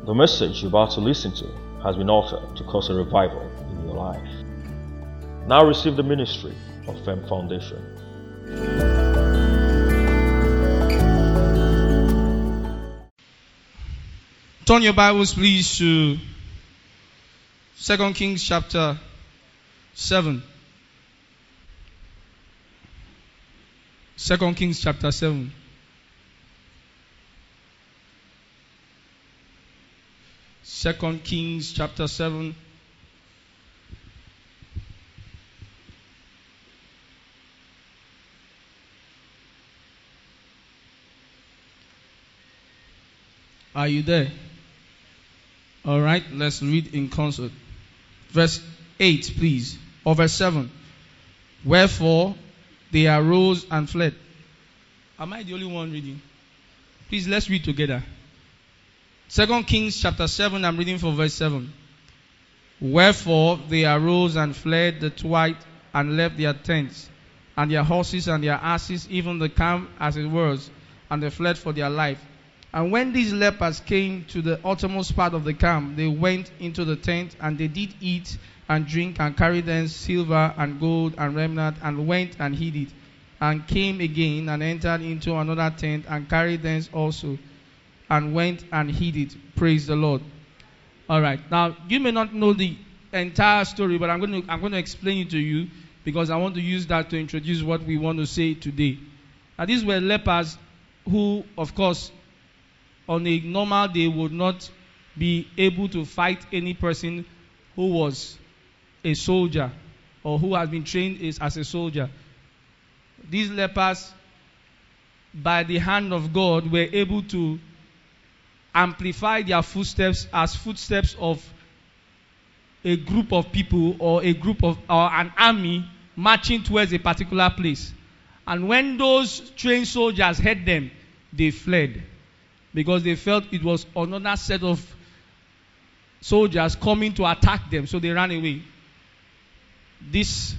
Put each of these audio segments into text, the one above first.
The message you're about to listen to has been offered to cause a revival in your life. Now receive the ministry of Fem Foundation. Turn your Bibles, please, to 2 Kings chapter 7. 2 Kings chapter 7. Second Kings chapter 7. Are you there? All right, let's read in concert. Verse 8, please, or verse 7. Wherefore they arose and fled. Am I the only one reading? Please, let's read together. 2 Kings chapter 7, I'm reading from verse 7. Wherefore they arose and fled the twilight and left their tents and their horses and their asses, even the camp as it was, and they fled for their life. And when these lepers came to the uttermost part of the camp, they went into the tent, and they did eat and drink, and carried thence silver and gold and remnant, and went and hid it, and came again and entered into another tent, and carried thence also, and went and hid it. Praise the Lord. All right. Now, you may not know the entire story, but I'm going to explain it to you, because I want to use that to introduce what we want to say today. Now, these were lepers who, of course, on a normal day would not be able to fight any person who was a soldier or who has been trained as a soldier. These lepers, by the hand of God, were able to amplify their footsteps as footsteps of a group of people or an army marching towards a particular place. And when those trained soldiers heard them, they fled, because they felt it was another set of soldiers coming to attack them, so they ran away. This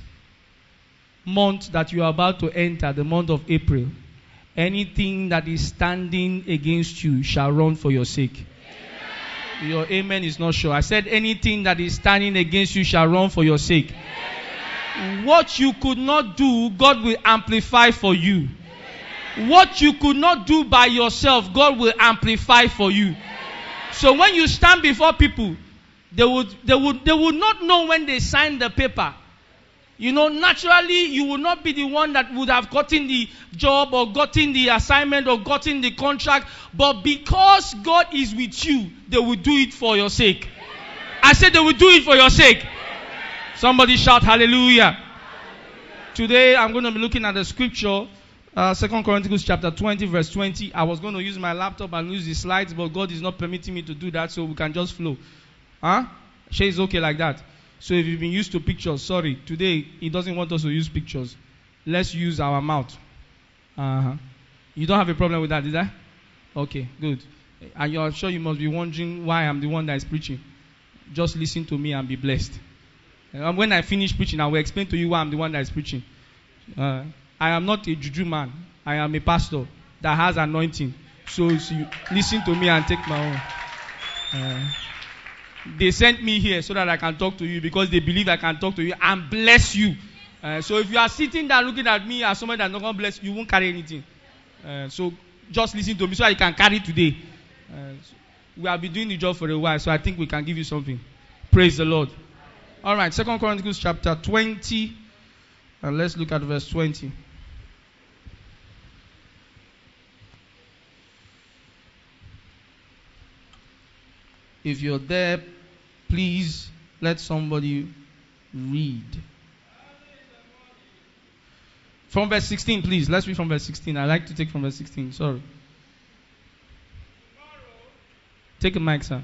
month that you are about to enter, the month of April, anything that is standing against you shall run for your sake. Amen. Your amen is not sure. I said anything that is standing against you shall run for your sake. Amen. What you could not do, God will amplify for you. What you could not do by yourself, God will amplify for you. So when you stand before people, they would not know when they sign the paper. You know, naturally, you will not be the one that would have gotten the job or gotten the assignment or gotten the contract. But because God is with you, they will do it for your sake. I said they will do it for your sake. Somebody shout hallelujah. Today, I'm going to be looking at the scripture. 2 Corinthians chapter 20 verse 20. I was going to use my laptop and use the slides, but God is not permitting me to do that, so we can just flow. Shay is okay like that. So if you've been used to pictures, sorry. Today, He doesn't want us to use pictures. Let's use our mouth. You don't have a problem with that, did I? Okay, good. And you're sure you must be wondering why I'm the one that is preaching. Just listen to me and be blessed. When I finish preaching, I will explain to you why I'm the one that is preaching. I am not a juju man. I am a pastor that has anointing. So listen to me and take my own. They sent me here so that I can talk to you, because they believe I can talk to you and bless you. So if you are sitting there looking at me as someone that's not going to bless you, won't carry anything. So just listen to me so I can carry today. We have been doing the job for a while, so I think we can give you something. Praise the Lord. All right, 2 Corinthians chapter 20. And let's look at verse 20. If you're there, please let somebody read. From verse 16, please. Let's read from verse 16. I like to take from verse 16. Sorry. Take a mic, sir.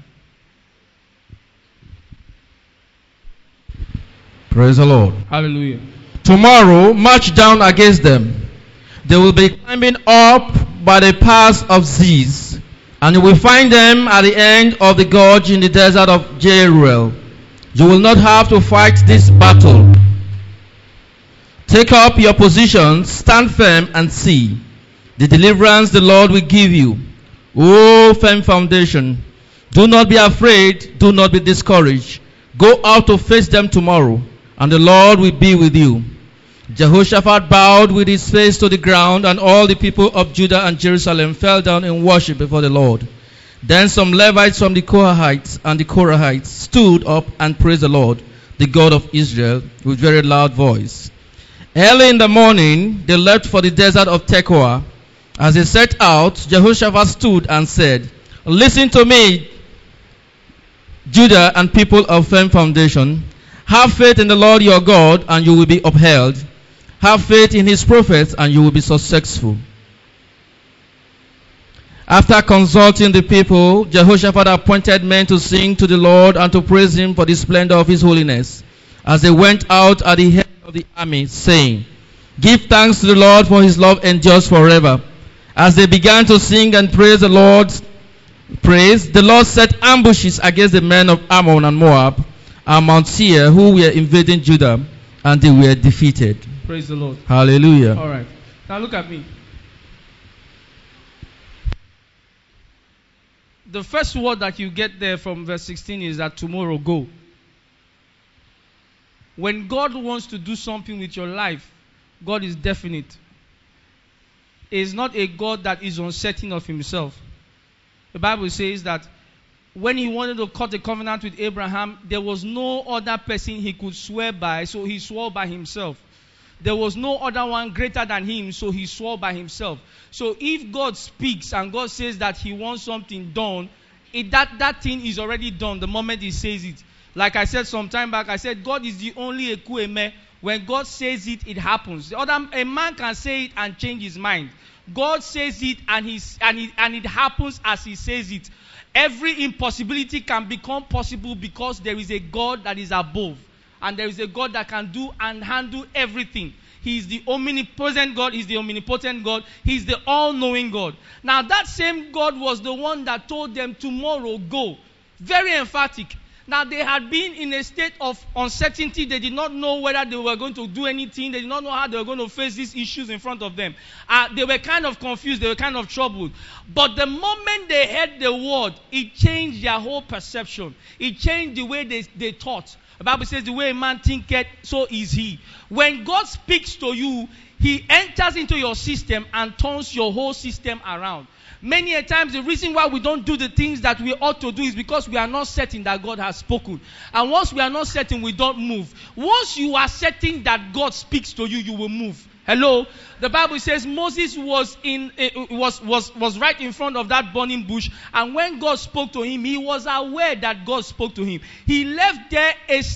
Praise the Lord. Hallelujah. Tomorrow, march down against them. They will be climbing up by the pass of Ziz, and you will find them at the end of the gorge in the desert of Jeruel. You will not have to fight this battle. Take up your positions, stand firm, and see the deliverance the Lord will give you. O Fem Foundation, Do not be afraid, do not be discouraged. Go out to face them tomorrow, and the Lord will be with you. Jehoshaphat bowed with his face to the ground, and all the people of Judah and Jerusalem fell down in worship before the Lord. Then some Levites from the Kohathites and the Korahites stood up and praised the Lord, the God of Israel, with very loud voice. Early in the morning, they left for the desert of Tekoa. As they set out, Jehoshaphat stood and said, Listen to me, Judah and people of firm foundation. Have faith in the Lord your God, and you will be upheld. Have faith in his prophets, and you will be successful. After consulting the people, Jehoshaphat appointed men to sing to the Lord and to praise him for the splendor of his holiness, as they went out at the head of the army, saying, Give thanks to the Lord, for his love endures forever. As they began to sing and praise the Lord's praise, the Lord set ambushes against the men of Ammon and Moab and Mount Seir, who were invading Judah, and they were defeated. Praise the Lord. Hallelujah. All right. Now look at me. The first word that you get there from verse 16 is that tomorrow go. When God wants to do something with your life, God is definite. He is not a God that is uncertain of himself. The Bible says that when he wanted to cut a covenant with Abraham, there was no other person he could swear by, so he swore by himself. There was no other one greater than him, so he swore by himself. So if God speaks and God says that he wants something done, that thing is already done the moment he says it. Like I said some time back, I said God is the only Ekweme. When God says it, it happens. A man can say it and change his mind. God says it and it happens as he says it. Every impossibility can become possible because there is a God that is above. And there is a God that can do and handle everything. He is the omnipresent God. He is the omnipotent God. He is the all-knowing God. Now that same God was the one that told them tomorrow go. Very emphatic. Now they had been in a state of uncertainty. They did not know whether they were going to do anything. They did not know how they were going to face these issues in front of them. They were kind of confused. They were kind of troubled. But the moment they heard the word, it changed their whole perception. It changed the way they thought. The Bible says the way a man thinketh, so is he. When God speaks to you, he enters into your system and turns your whole system around. Many a times the reason why we don't do the things that we ought to do is because we are not certain that God has spoken. And once we are not certain, we don't move. Once you are certain that God speaks to you, you will move. Hello? The Bible says Moses was right in front of that burning bush, and when God spoke to him, he was aware that God spoke to him. He left there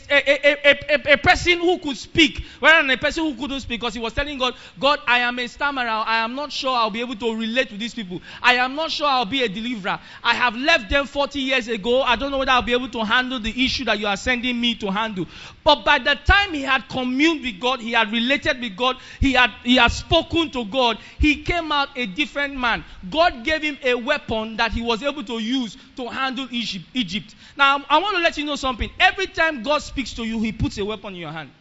a person who could speak, rather than a person who couldn't speak, because he was telling God, God, I am a stammerer. I am not sure I'll be able to relate to these people. I am not sure I'll be a deliverer. I have left them 40 years ago. I don't know whether I'll be able to handle the issue that you are sending me to handle. But by the time he had communed with God, he had related with God, he had spoken to God, he came out a different man. God gave him a weapon that he was able to use to handle Egypt. Now, I want to let you know something. Every time God speaks to you, he puts a weapon in your hand.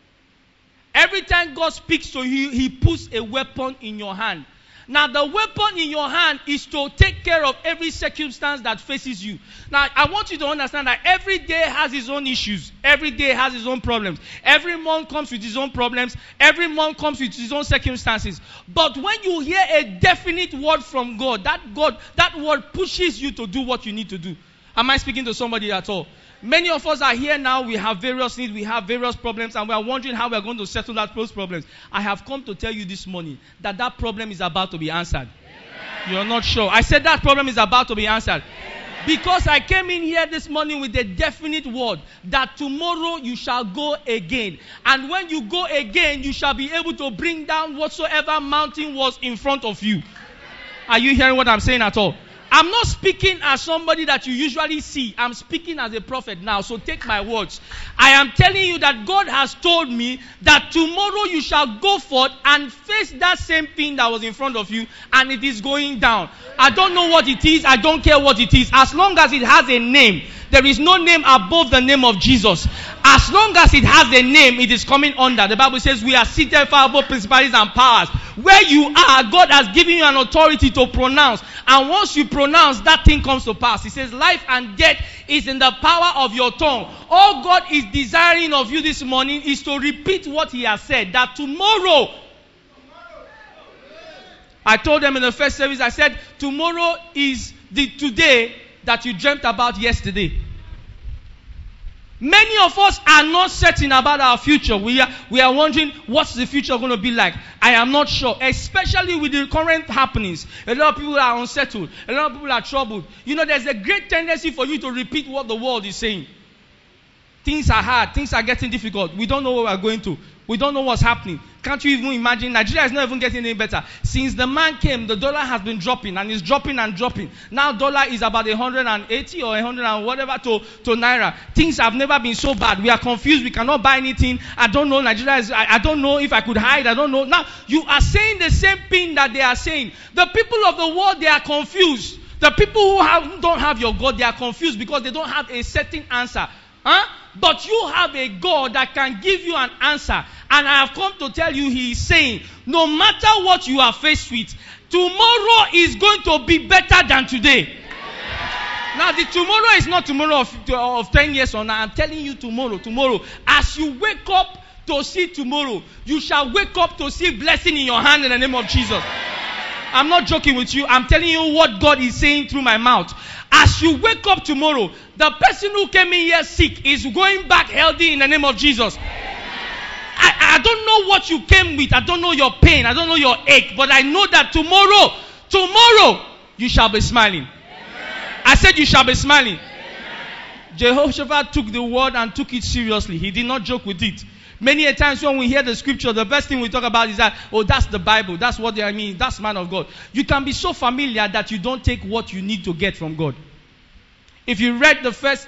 Every time God speaks to you, he puts a weapon in your hand. Now, the weapon in your hand is to take care of every circumstance that faces you. Now, I want you to understand that every day has its own issues. Every day has its own problems. Every month comes with its own problems. Every month comes with its own circumstances. But when you hear a definite word from God, that word pushes you to do what you need to do. Am I speaking to somebody at all? Many of us are here now. We have various needs. We have various problems. And we are wondering how we are going to settle those problems. I have come to tell you this morning that problem is about to be answered. Amen. You're not sure. I said that problem is about to be answered. Amen. Because I came in here this morning with a definite word that tomorrow you shall go again. And when you go again, you shall be able to bring down whatsoever mountain was in front of you. Are you hearing what I'm saying at all? I'm not speaking as somebody that you usually see. I'm speaking as a prophet now, so take my words. I am telling you that God has told me that tomorrow you shall go forth and face that same thing that was in front of you, and it is going down. I don't know what it is. I don't care what it is. As long as it has a name, there is no name above the name of Jesus. As long as it has a name, it is coming under. The Bible says we are seated far above principalities and powers. Where you are, God has given you an authority to pronounce. And once you pronounce, that thing comes to pass. He says life and death is in the power of your tongue. All God is desiring of you this morning is to repeat what he has said. That tomorrow, I told them in the first service, I said, tomorrow is the today that you dreamt about yesterday. Many of us are not certain about our future. We are wondering, what's the future going to be like? I am not sure. Especially with the current happenings. A lot of people are unsettled. A lot of people are troubled. You know, there's a great tendency for you to repeat what the world is saying. Things are hard. Things are getting difficult. We don't know where we're going to. We don't know what's happening. Can't you even imagine? Nigeria is not even getting any better. Since the man came, the dollar has been dropping and is dropping and dropping. Now dollar is about 180 or 100 and whatever to naira. Things have never been so bad. We are confused. We cannot buy anything. I don't know. Nigeria is, I don't know if I could hide. I don't know. Now you are saying the same thing that they are saying. The people of the world, they are confused. The people who don't have your God, they are confused because they don't have a certain answer. But you have a God that can give you an answer. And I have come to tell you, he is saying, no matter what you are faced with, tomorrow is going to be better than today. Now the tomorrow is not tomorrow of 10 years from now. I'm telling you tomorrow. As you wake up to see tomorrow, you shall wake up to see blessing in your hand in the name of Jesus. I'm not joking with you. I'm telling you what God is saying through my mouth. As you wake up tomorrow, the person who came in here sick is going back healthy in the name of Jesus. I don't know what you came with. I don't know your pain. I don't know your ache. But I know that tomorrow, you shall be smiling. I said you shall be smiling. Jehoshaphat took the word and took it seriously. He did not joke with it. Many a times when we hear the scripture, the best thing we talk about is that, oh, that's the Bible. That's what I mean. That's man of God. You can be so familiar that you don't take what you need to get from God. If you read the first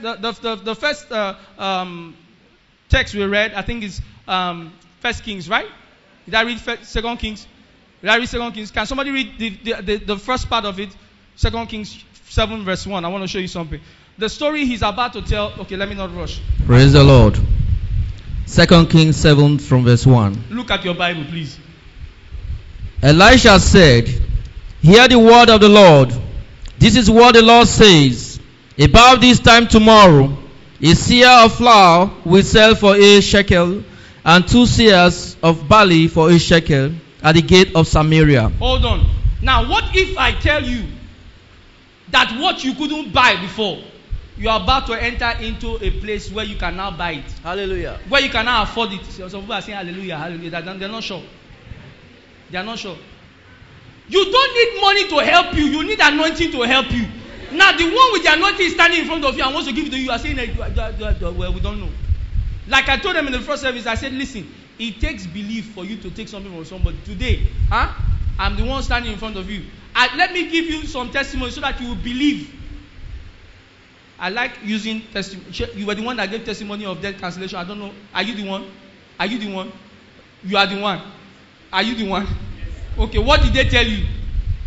text we read, I think it's First Kings, right? Did I read Second Kings? Did I read Second Kings? Can somebody read the first part of it? 2 Kings 7 verse 1. I want to show you something. The story he's about to tell. Okay, let me not rush. Praise the Lord. 2 Kings 7 from verse 1. Look at your Bible, please. Elisha said, hear the word of the Lord. This is what the Lord says. About this time tomorrow, a seah of flour will sell for a shekel, and 2 seahs of barley for a shekel at the gate of Samaria. Hold on. Now, what if I tell you that what you couldn't buy before, you are about to enter into a place where you can now buy it? Hallelujah. Where you can now afford it. Some people are saying hallelujah, hallelujah. They're not sure. They are not sure. You don't need money to help you. You need anointing to help you. Now the one with the anointing is standing in front of you and wants to give it to you. You are saying, well, we don't know. Like I told them in the first service, I said, listen, it takes belief for you to take something from somebody. Today, I'm the one standing in front of you. Let me give you some testimony so that you will believe. I like using testimony. You were the one that gave testimony of death cancellation. I don't know. Are you the one? Are you the one? You are the one. Are you the one? Okay, what did they tell you?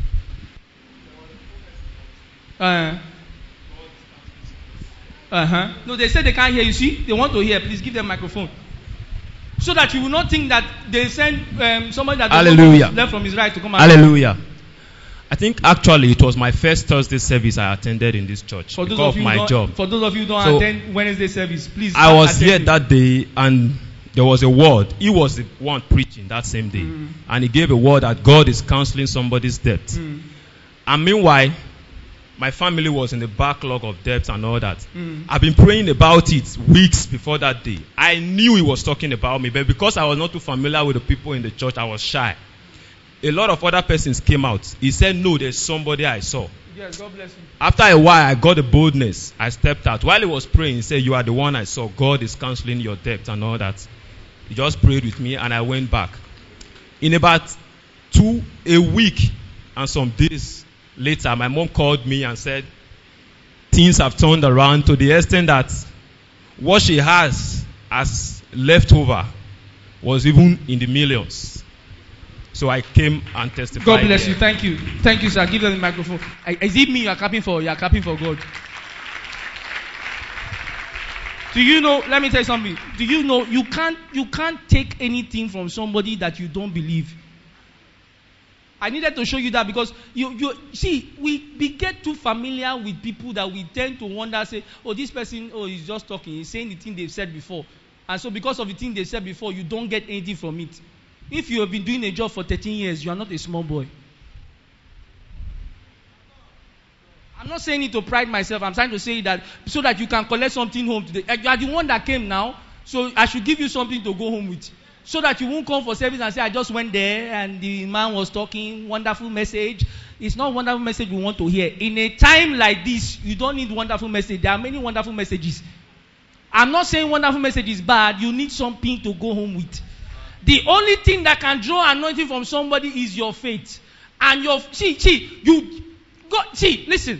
No, they said they can't hear you. See, they want to hear. Please give them a microphone. So that you will not think that they send somebody that left from his right to come out. Hallelujah. I think actually it was my first Thursday service I attended in this church because of my job. For those of you who don't attend Wednesday service, please. I was here that day and there was a word. He was the one preaching that same day. And he gave a word that God is counseling somebody's debt. And meanwhile, my family was in the backlog of debts and all that. I've been praying about it weeks before that day. I knew he was talking about me, but because I was not too familiar with the people in the church, I was shy. A lot of other persons came out. He said, no, there's somebody I saw. Yes, God bless you. After a while, I got the boldness. I stepped out. While he was praying, he said, you are the one I saw. God is canceling your debt and all that. He just prayed with me and I went back. In about a week and some days later, my mom called me and said, things have turned around to the extent that what she has as leftover was even in the millions. So I came and testified. God bless you. Thank you. Thank you, sir. Give them the microphone. Is it me you are clapping for? You are clapping for God. Do you know, let me tell you something. Do you know you can't take anything from somebody that you don't believe? I needed to show you that because you see, we get too familiar with people that we tend to wonder, say, oh, this person, oh, he's just talking, he's saying the thing they've said before. And so because of the thing they said before, you don't get anything from it. If you have been doing a job for 13 years, you are not a small boy. I'm not saying it to pride myself. I'm trying to say that so that you can collect something home today. You are the one that came now, so I should give you something to go home with. So that you won't come for service and say, I just went there and the man was talking, wonderful message. It's not wonderful message we want to hear. In a time like this, you don't need wonderful message. There are many wonderful messages. I'm not saying wonderful message is bad. You need something to go home with. The only thing that can draw anointing from somebody is your faith. And your, listen.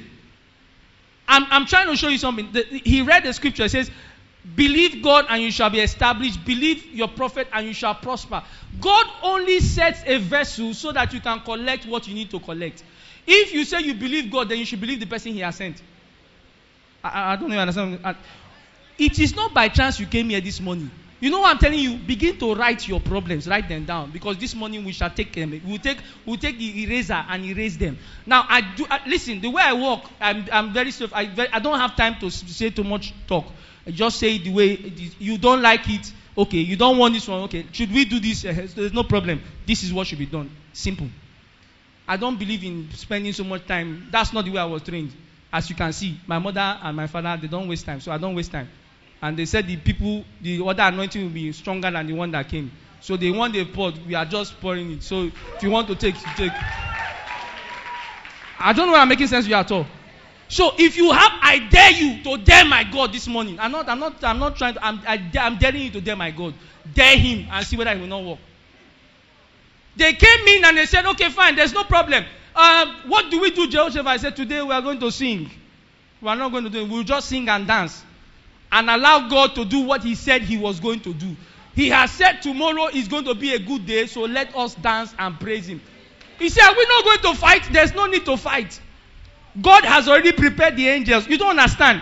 I'm trying to show you something. He read the scripture. It says, believe God and you shall be established. Believe your prophet and you shall prosper. God only sets a vessel so that you can collect what you need to collect. If you say you believe God, then you should believe the person he has sent. I don't even understand. It is not by chance you came here this morning. You know what I'm telling you? Begin to write your problems. Write them down. Because this morning we shall take them. We'll take the eraser and erase them. Now, listen, the way I walk, I'm very safe. I don't have time to say too much talk. I just say it the way it is. You don't like it. Okay. You don't want this one. Okay. Should we do this? There's no problem. This is what should be done. Simple. I don't believe in spending so much time. That's not the way I was trained. As you can see, my mother and my father, they don't waste time. So I don't waste time. And they said the other anointing will be stronger than the one that came. So they want the pot. We are just pouring it. So if you want to take, you take. I don't know if I'm making sense to you at all. So if you have, I dare you to dare my God this morning. I'm not trying to, I'm daring you to dare my God. Dare him and see whether it will not work. They came in and they said, okay, fine, there's no problem. What do we do, Jehoshaphat? I said, today we are going to sing. We are not going to do it. We'll just sing and dance. And allow God to do what he said he was going to do. He has said tomorrow is going to be a good day, so let us dance and praise him. He said, we're not going to fight. There's no need to fight. God has already prepared the angels. You don't understand.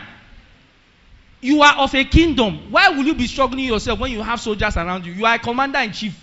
You are of a kingdom. Why will you be struggling yourself when you have soldiers around you? You are a commander-in-chief.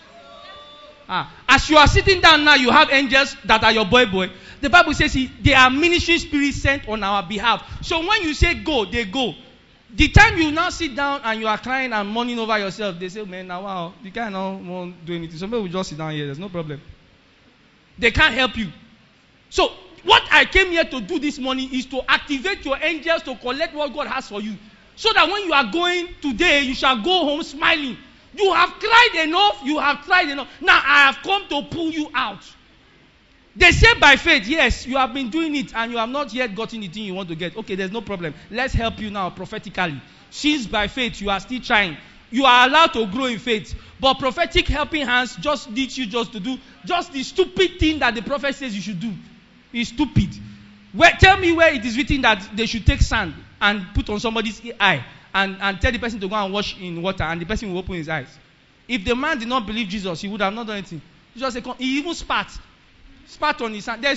As you are sitting down now, you have angels that are your boy. The Bible says they are ministry spirits sent on our behalf. So when you say go, they go. The time you now sit down and you are crying and mourning over yourself, they say, man, now wow, you can't won't do anything. Somebody will just sit down here. There's no problem. They can't help you. So what I came here to do this morning is to activate your angels to collect what God has for you. So that when you are going today, you shall go home smiling. You have cried enough. You have tried enough. Now I have come to pull you out. They say by faith, yes, you have been doing it and you have not yet gotten the thing you want to get. Okay, there's no problem. Let's help you now prophetically. Since by faith you are still trying. You are allowed to grow in faith. But prophetic helping hands just need you just to do just the stupid thing that the prophet says you should do. It's stupid. Tell me where it is written that they should take sand and put on somebody's eye and tell the person to go and wash in water and the person will open his eyes. If the man did not believe Jesus, he would have not done anything. Jesus said, he even spat on his hand. There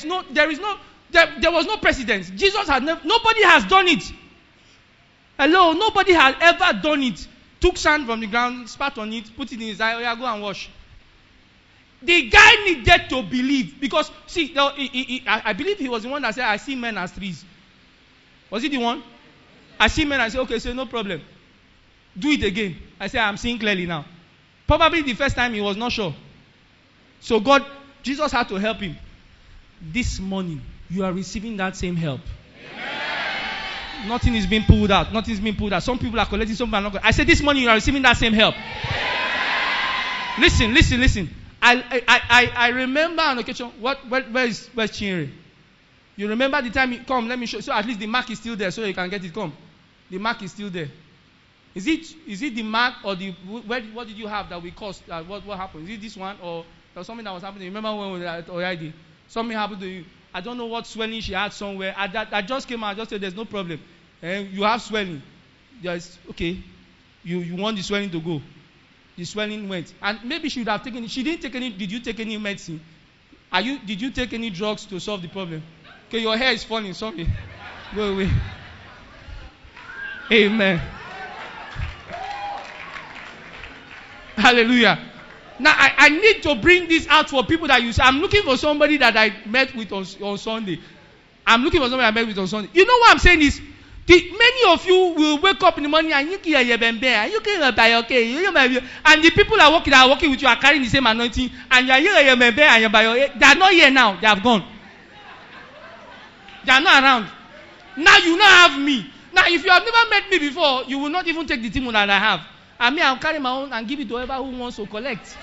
was no precedence. Jesus had nobody has done it. Hello, nobody has ever done it. Took sand from the ground, spat on it, put it in his eye. Oh yeah, go and wash. The guy needed to believe because see, I believe he was the one that said, "I see men as trees." Was he the one? I see men. I say, "Okay, so no problem. Do it again." I say, "I'm seeing clearly now." Probably the first time he was not sure. So Jesus had to help him. This morning, you are receiving that same help. Amen. Nothing is being pulled out. Nothing is being pulled out. Some people are collecting, some people are not collecting. I said this morning, you are receiving that same help. Amen. Listen. I remember on occasion, where's Chinere? You remember the time come, let me show. So at least the mark is still there so you can get it. Come. The mark is still there. Is it the mark or what did you have that we caused? What happened? Is it this one or something that was happening? Remember when we were at OID? Something happened to you. I don't know what swelling she had somewhere. I just came out. I just said there's no problem. You have swelling. There's okay. You want the swelling to go. The swelling went. And maybe she would have taken it. She didn't take any. Did you take any medicine? Did you take any drugs to solve the problem? Okay, your hair is falling. Sorry. Go away. Amen. Hallelujah. Now, I need to bring this out for people that you say, I'm looking for somebody that I met with on Sunday. I'm looking for somebody I met with on Sunday. You know what I'm saying is, many of you will wake up in the morning and you can and the people that are working with you are carrying the same anointing, and they are not here now. They have gone. They are not around. Now you not have me. Now, if you have never met me before, you will not even take the thing that I have. I mean, I'll carry my own and give it to whoever who wants to collect.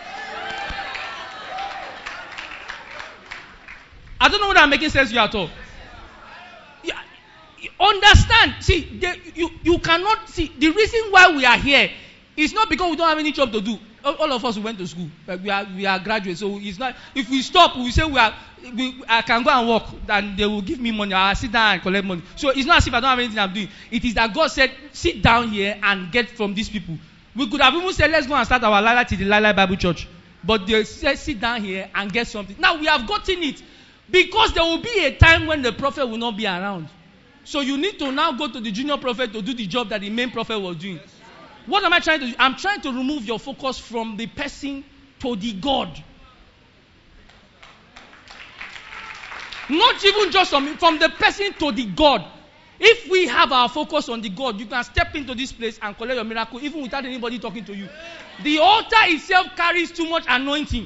I don't know whether I'm making sense to you at all. Yeah, understand. See, you cannot see the reason why we are here is not because we don't have any job to do. All of us who went to school, we are graduates. So it's not. If we stop, we say I can go and work, and they will give me money. I'll sit down and collect money. So it's not as if I don't have anything I'm doing. It is that God said, sit down here and get from these people. We could have even said, let's go and start our Lila to the Lila Bible Church. But they said, sit down here and get something. Now we have gotten it. Because there will be a time when the prophet will not be around. So you need to now go to the junior prophet to do the job that the main prophet was doing. What am I trying to do? I'm trying to remove your focus from the person to the God. Not even just from the person to the God. If we have our focus on the God, you can step into this place and collect your miracle even without anybody talking to you. The altar itself carries too much anointing.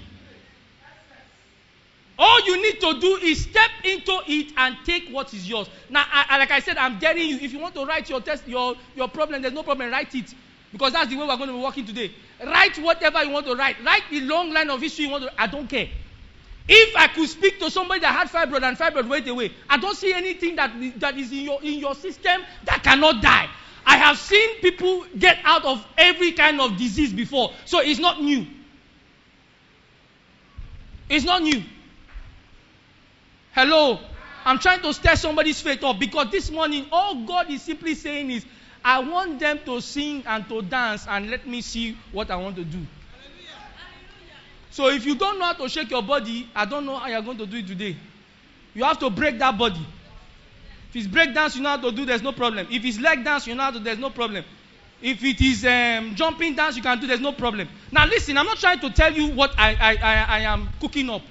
All you need to do is step into it and take what is yours. Now, like I said, I'm telling you, if you want to write your test, your problem, there's no problem, write it. Because that's the way we're going to be working today. Write whatever you want to write. Write the long line of history you want to. I don't care. If I could speak to somebody that had fibroid and fibroid went away, I don't see anything that is in your system that cannot die. I have seen people get out of every kind of disease before. So it's not new. It's not new. Hello. I'm trying to stir somebody's faith up, because this morning all God is simply saying is, I want them to sing and to dance, and let me see what I want to do. So if you don't know how to shake your body, I don't know how you're going to do it today. You have to break that body. If it's break dance, you know how to do, there's no problem. If it's leg dance, you know how to, there's no problem. If it is jumping dance, you can do, there's no problem. Now listen, I'm not trying to tell you what I am cooking up.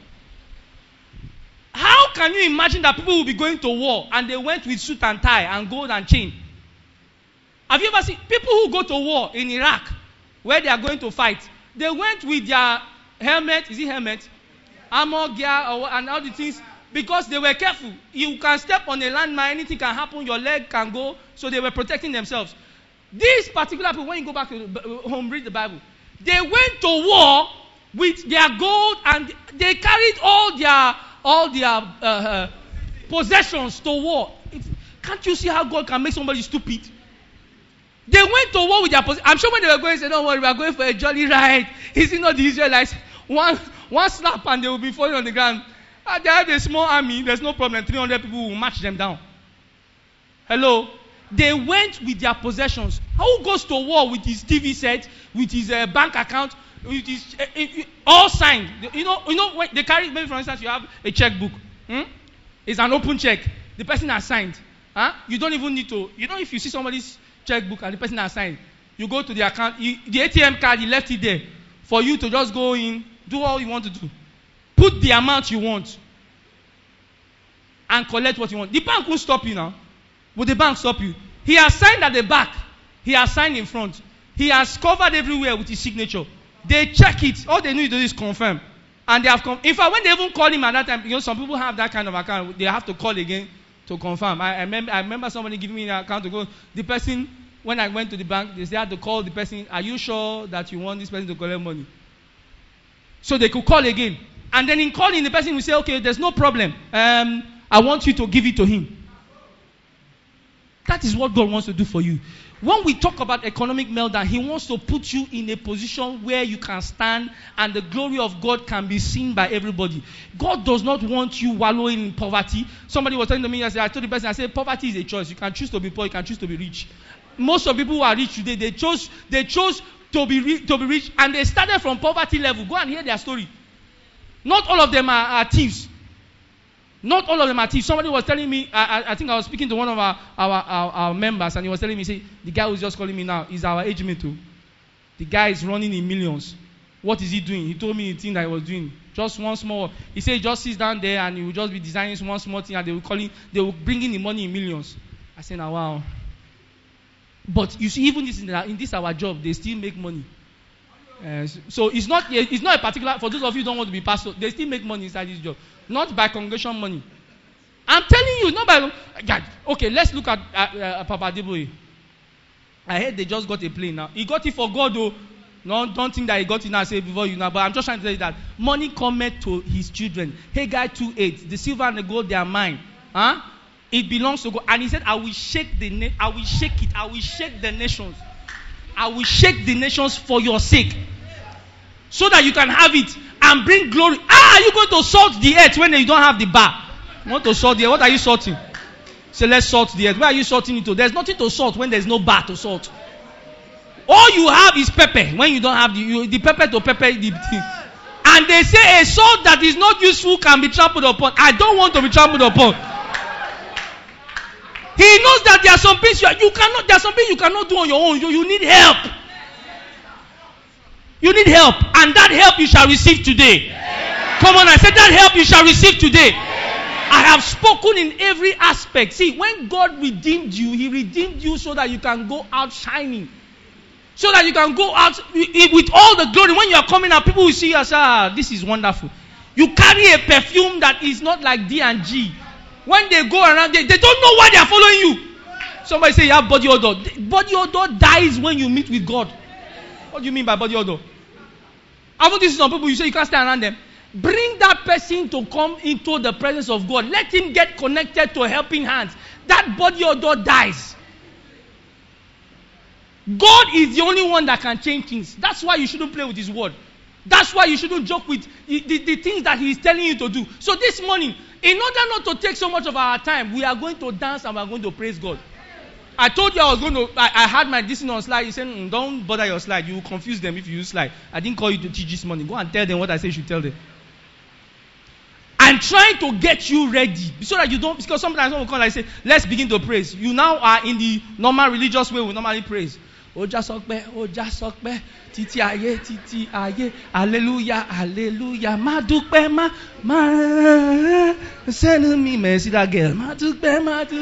How can you imagine that people will be going to war and they went with suit and tie and gold and chain? Have you ever seen people who go to war in Iraq where they are going to fight? They went with their helmet, is it helmet? Armor, gear, and all the things, because they were careful. You can step on a landmine, anything can happen, your leg can go, so they were protecting themselves. These particular people, when you go back home, read the Bible, they went to war with their gold, and they carried all their possessions to war. Can't you see how God can make somebody stupid? They went to war with their possessions. I'm sure when they were going, they said, don't worry, we are going for a jolly ride. Is it not the Israelites? One slap and they will be falling on the ground. They have a small army, there's no problem. 300 people will march them down. Hello? They went with their possessions. Who goes to war with his TV set, with his bank account, with his all signed? You know when they carry, maybe for instance, you have a checkbook. It's an open check. The person has signed. You don't even need to. You know, if you see somebody's checkbook and the person has signed, you go to the account. The ATM card, you left it there for you to just go in, do all you want to do. Put the amount you want and collect what you want. The bank won't stop you now. Will the bank stop you? He has signed at the back. He has signed in front. He has covered everywhere with his signature. They check it. All they need to do is confirm. And they have come. In fact, when they even call him at that time, some people have that kind of account. They have to call again to confirm. I remember somebody giving me an account to go. The person, when I went to the bank, they had to call the person. Are you sure that you want this person to collect money? So they could call again. And then in calling, the person will say, okay, there's no problem. I want you to give it to him. That is what God wants to do for you. When we talk about economic meltdown, He wants to put you in a position where you can stand and the glory of God can be seen by everybody. God does not want you wallowing in poverty. Somebody was telling me yesterday, I told the person, I said, poverty is a choice. You can choose to be poor, you can choose to be rich. Most of the people who are rich today, they chose to be rich, and they started from poverty level. Go and hear their story. Not all of them are thieves. Not all of them are thieves. Somebody was telling me, I think I was speaking to one of our members, and he was telling me, say, the guy who's just calling me now is our age mate too. The guy is running in millions. What is he doing? He told me the thing that he was doing. Just one small. He said he just sits down there and he will just be designing one small thing and they will bring in the money in millions. I said, now wow. But you see, even in this our job, they still make money. So it's not a particular, for those of you who don't want to be pastor, they still make money inside this job. Not by congregation money. I'm telling you, not by, God. Okay, let's look at Papa Adeboye. I heard they just got a plane now. He got it for God though. No, don't think that he got it now, say before you now. But I'm just trying to tell you that money cometh to his children. Haggai 2:8. The silver and the gold, they are mine. Huh? It belongs to God. And he said, I will shake I will shake it. I will shake the nations. I will shake the nations for your sake. So that you can have it and bring glory. Are you going to salt the earth when you don't have the bar? You want to salt the earth? What are you salting? Say, let's salt the earth. Where are you salting it to? There's nothing to salt when there's no bar to salt. All you have is pepper when you don't have the pepper to pepper the thing. And they say a salt that is not useful can be trampled upon. I don't want to be trampled upon. He knows that there are some things there are some things you cannot do on your own. You need help. You need help. And that help you shall receive today. Come on, I said that help you shall receive today. I have spoken in every aspect. See, when God redeemed you, He redeemed you so that you can go out shining. So that you can go out with all the glory. When you are coming out, people will see you and say, this is wonderful. You carry a perfume that is not like D&G. When they go around, they don't know why they are following you. Somebody say you have body odor. Body odor dies when you meet with God. What do you mean by body odor? I want to see some people, you say you can't stand around them. Bring that person to come into the presence of God. Let him get connected to helping hands. That body odor dies. God is the only one that can change things. That's why you shouldn't play with His word. That's why you shouldn't joke with the things that He is telling you to do. So this morning, in order not to take so much of our time, we are going to dance and we are going to praise God. I told you I had my this on slide. He said, don't bother your slide. You will confuse them if you use slide. I didn't call you to teach this morning. Go and tell them what I say you should tell them. I'm trying to get you ready so that you don't, because sometimes when we come and say, let's begin to praise. You now are in the normal religious way we normally praise. Oja sokpe, titi aye, hallelujah, hallelujah, ma dukpe, ma, send me, see that girl, ma dukpe,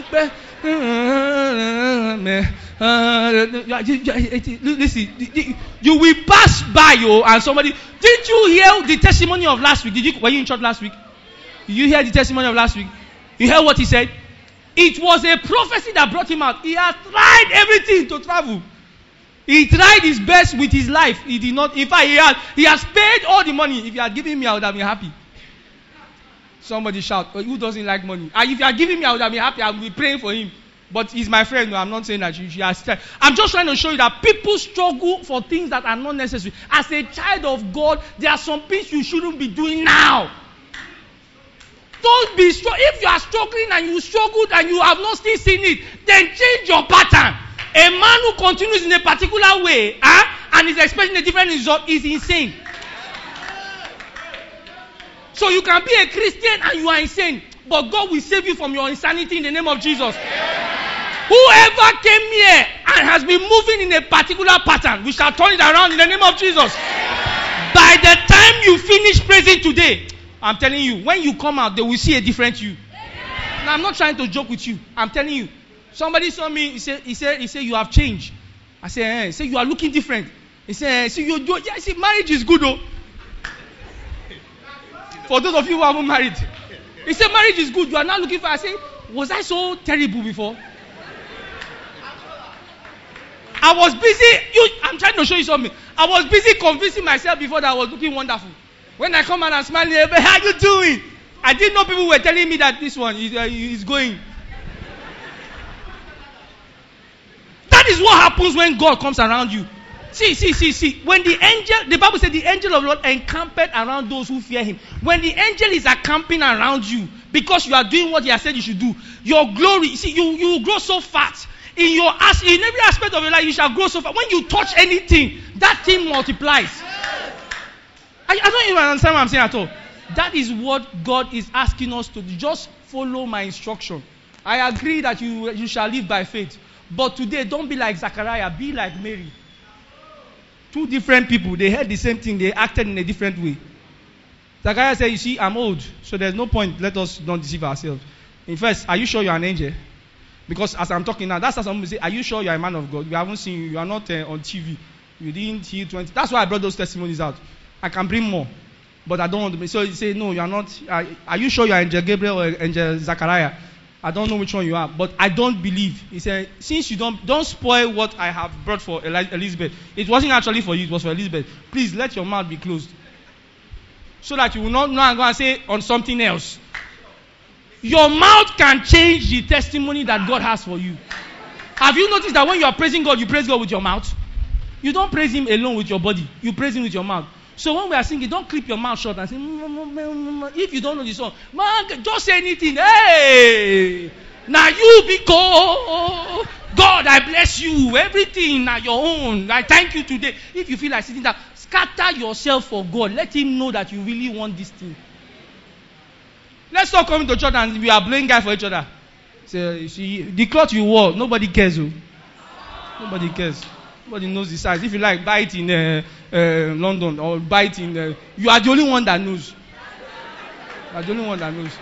listen, you will pass by you and somebody, did you hear the testimony of last week? Were you in church last week? Did you hear the testimony of last week? You heard what he said? It was a prophecy that brought him out. He has tried everything to travel. He tried his best with his life. He did not. In fact, he has paid all the money. If you had given me, I would have been happy. Somebody shout, who doesn't like money? And if you had given me, I would have been happy. I would be praying for him. But he's my friend. No, I'm not saying that you has tried. I'm just trying to show you that people struggle for things that are not necessary. As a child of God, there are some things you shouldn't be doing now. Don't be struggling. If you are struggling and you struggled and you have not still seen it, then change your pattern. A man who continues in a particular way and is expecting a different result is insane. So you can be a Christian and you are insane, but God will save you from your insanity in the name of Jesus. Whoever came here and has been moving in a particular pattern, we shall turn it around in the name of Jesus. By the time you finish praising today, I'm telling you, when you come out, they will see a different you. Now, I'm not trying to joke with you. I'm telling you. Somebody saw me. He said, you have changed. I said, He said, you are looking different. He said, marriage is good, though. For those of you who haven't married, he said, marriage is good. You are not looking for. I said, was I so terrible before? I was busy. I'm trying to show you something. I was busy convincing myself before that I was looking wonderful. When I come out and smile, how are you doing? I didn't know people were telling me that this one is going. That is what happens when God comes around you. See. When the Bible said the angel of the Lord encamped around those who fear him. When the angel is encamping around you, because you are doing what he has said you should do, your glory, you grow so fast. In every aspect of your life, you shall grow so fast. When you touch anything, that thing multiplies. I don't even understand what I'm saying at all. That is what God is asking us to do. Just follow my instruction. I agree that you shall live by faith. But today, don't be like Zachariah. Be like Mary. Two different people, they heard the same thing, they acted in a different way. Zachariah said, you see, I'm old, so there's no point, let us not deceive ourselves. In first, are you sure you're an angel? Because as I'm talking now, that's how someone say, are you sure you're a man of God? We haven't seen you, you are not on TV. You didn't heal 20. That's why I brought those testimonies out. I can bring more, but I don't want to be. So he say, no, you are not. Are you sure you are Angel Gabriel or Angel Zachariah? I don't know which one you are, but I don't believe. He said, since you don't spoil what I have brought for Elizabeth. It wasn't actually for you, it was for Elizabeth. Please let your mouth be closed. So that you will not now go and say on something else. Your mouth can change the testimony that God has for you. Have you noticed that when you are praising God, you praise God with your mouth? You don't praise Him alone with your body. You praise Him with your mouth. So when we are singing, don't clip your mouth shut and say, if you don't know the song, man, just say anything. Hey, now you be God. God, I bless you. Everything now your own. I thank you today. If you feel like sitting down, scatter yourself for God. Let Him know that you really want this thing. Let's stop coming to church and we are blowing guy for each other. So, you see, the cloth you wore, nobody cares. Nobody cares. Nobody knows the size. If you like, buy it in London or buy it in... you are the only one that knows. You are the only one that knows.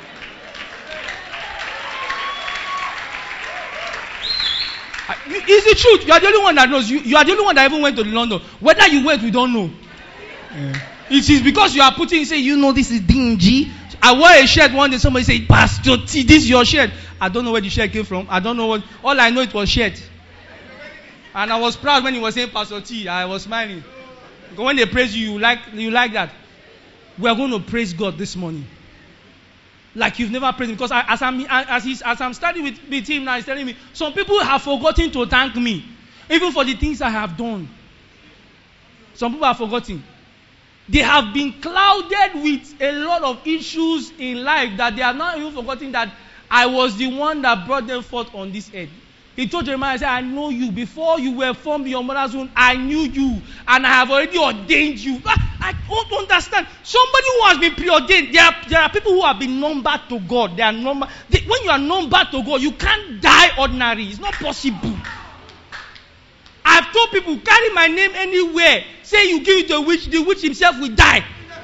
It's the truth. You are the only one that knows. You are the only one that even went to London. Whether you went, we don't know. It is because you are putting, say, you know, this is dingy. I wore a shirt one day. Somebody said, Pastor T, this is your shirt. I don't know where the shirt came from. I don't know what. All I know it was shirt. And I was proud when he was saying Pastor T. I was smiling. Because when they praise you, you like that. We are going to praise God this morning. Like you've never praised Him. Because as I'm studying with him now, he's telling me, some people have forgotten to thank me. Even for the things I have done. Some people have forgotten. They have been clouded with a lot of issues in life that they have not even forgotten that I was the one that brought them forth on this earth. He told Jeremiah, I said, I know you. Before you were formed in your mother's womb, I knew you. And I have already ordained you. I don't understand. Somebody who has been preordained. There are people who have been numbered to God. They are numbered. When you are numbered to God, you can't die ordinary. It's not possible. I've told people, carry my name anywhere. Say you give it to the witch himself will die.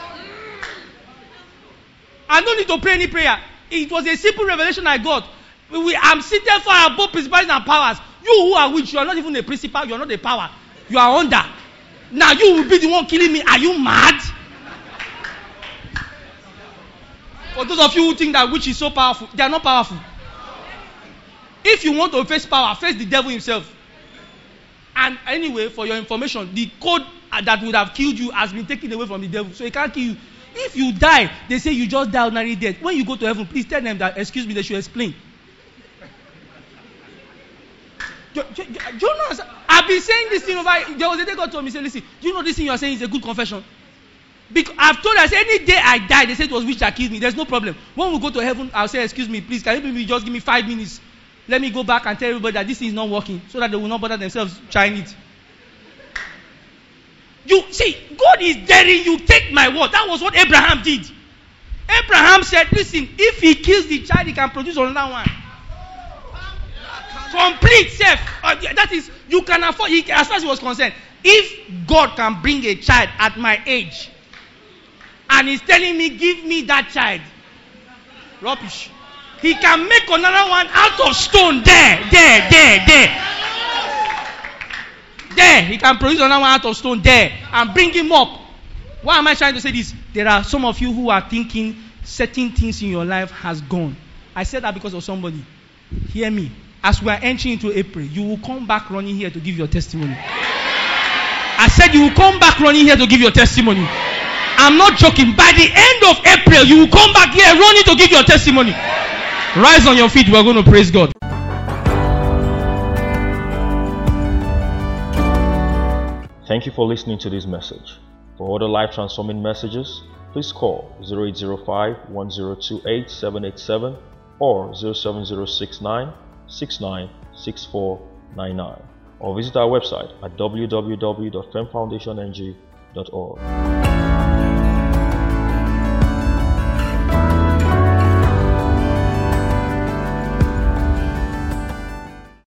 I don't need to pray any prayer. It was a simple revelation I got. I'm seated far above principalities and powers. You who are witch, you are not even a principal, you are not a power. You are under. Now you will be the one killing me. Are you mad? For those of you who think that witch is so powerful, they are not powerful. If you want to face power, face the devil himself. And anyway, for your information, the code that would have killed you has been taken away from the devil. So he can't kill you. If you die, they say you just die ordinary death. When you go to heaven, please tell them that, excuse me, they should explain. Do you know? I've been saying this thing over. There was a day God told me, say, listen, do you know this thing you are saying is a good confession? Because I've told her, any day I die, they said it was witch that killed me. There's no problem. When we go to heaven, I'll say, excuse me, please, can you just give me 5 minutes? Let me go back and tell everybody that this thing is not working, so that they will not bother themselves trying it. You see, God is daring you. Take my word. That was what Abraham did. Abraham said, listen, if he kills the child, he can produce another one. Complete self. That is, you can afford, as far as he was concerned, if God can bring a child at my age, and he's telling me, give me that child, rubbish. He can make another one out of stone. There. He can produce another one out of stone there and bring him up. Why am I trying to say this? There are some of you who are thinking certain things in your life has gone. I said that because of somebody. Hear me. As we are entering into April, you will come back running here to give your testimony. I said you will come back running here to give your testimony. I'm not joking. By the end of April, you will come back here running to give your testimony. Rise on your feet. We are going to praise God. Thank you for listening to this message. For other life transforming messages, please call 0805-1028-787 or 07069-696499 or visit our website at www.femfoundationng.org.